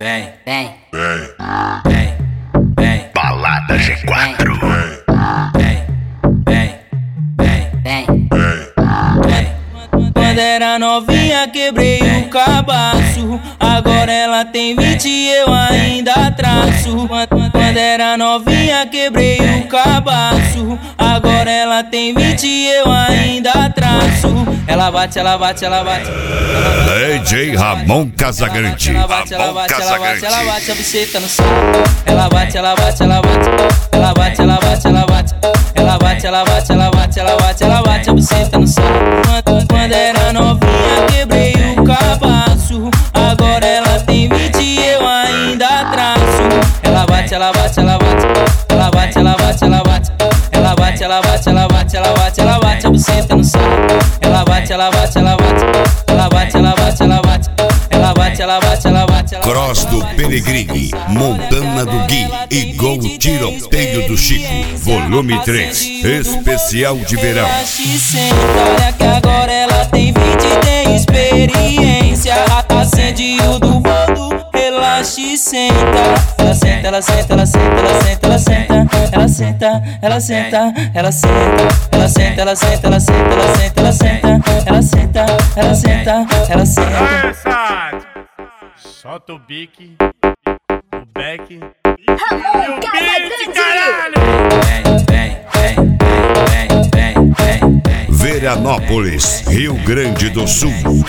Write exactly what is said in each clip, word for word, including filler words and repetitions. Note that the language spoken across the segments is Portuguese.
vem, vem, Vem, vem, vem, Balada G quatro. vem, vem, vem, vem, vem. Quando era novinha quebrei o cabaço, agora ela tem vinte e eu ainda traço. Quando era novinha quebrei o cabaço, agora ela tem vinte e eu ainda traço. Ela bate, ela bate, ela bate. D J Ramon Casagrande. Ela bate, ela Ramon bate, ela bate, ela Casagrande. bate a buceta no saco. Ela bate, ela bate, ela bate. Ela bate, ela bate, ela bate. Ela bate, ela bate, ela bate, ela bate, ela bate a buceta no saco. Quando era novinha quebrei o cabaço, agora ela tem vinte e eu ainda traço. Ela bate, ela bate, ela bate. Ela bate, ela bate, ela bate. Ela bate, ela bate, ela bate, ela bate, ela bate a buceta no saco. Ela bate, ela bate, ela bate. Ela bate, ela bate, ela bate. Ela bate, ela bate, ela bate. Cross do Peregrini, Montana do Gui e Gol Tiroteio do Chico, volume três, especial de verão. Olha que agora ela tem vinte e tem experiência. Acende o do vodo, relaxa e senta. Ela senta, ela senta, ela senta, ela senta, ela senta. Ela senta, ela senta, ela senta. Ela senta, ela senta, ela senta, ela senta, ela senta. Ela senta, ela senta, ela senta. Solta o bique, o beck. Ramon Casagrande. Vem, vem, vem, vem, vem, vem, vem. Veranópolis, Rio Grande do Sul.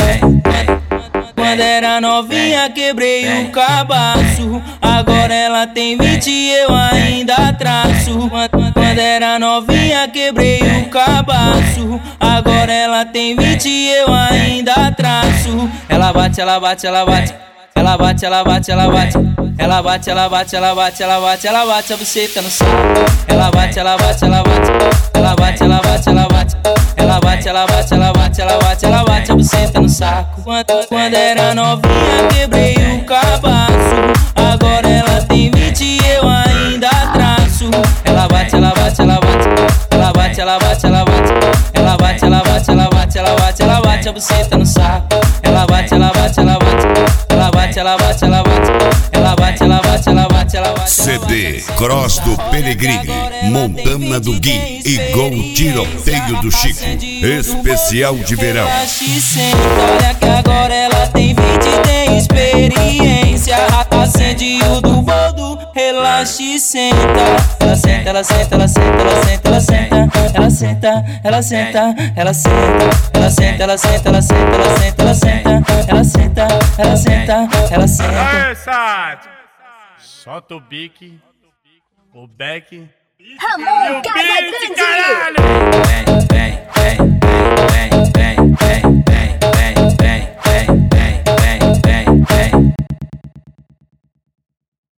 Quando era novinha quebrei o cabaço, agora ela tem vinte e eu ainda traço. Quando era novinha quebrei o cabaço, agora ela tem vinte e eu ainda traço. Ela bate, ela bate, ela bate. Ela bate, ela bate, ela bate. Ela bate, ela bate, ela bate, ela bate, ela bate a buceta no saco. Ela bate, ela bate, ela bate. Ela bate, ela bate, ela bate. Ela bate, ela bate, ela bate, ela bate, ela bate a buceta no saco. Quando, quando era novinha quebrei o cabaço, agora ela tem vinte e eu ainda traço. Ela bate, ela bate, ela bate. Ela bate, ela bate, ela bate. Ela bate, ela bate, ela bate, ela bate, ela bate a buceta no saco. Ela bate, ela bate, ela bate. Ela bate, ela bate, ela bate. Ela bate, ela bate, ela bate, ela bate. C D Cross do Peregrini, Montana do Gui e Gol Tiroteio do Chico, especial de verão. Olha que agora ela tem vinte e tem experiência. Acende o do vodo, relaxa e senta. Ela senta, ela senta, ela senta, ela senta, ela senta. Ela senta, ela senta, ela senta. Ela senta, ela senta, ela senta, ela senta, ela senta. Ela senta, ela senta, ela senta. Solta o bique, o beck. Ramon Bique, Casagrande. caralho! Vem, vem.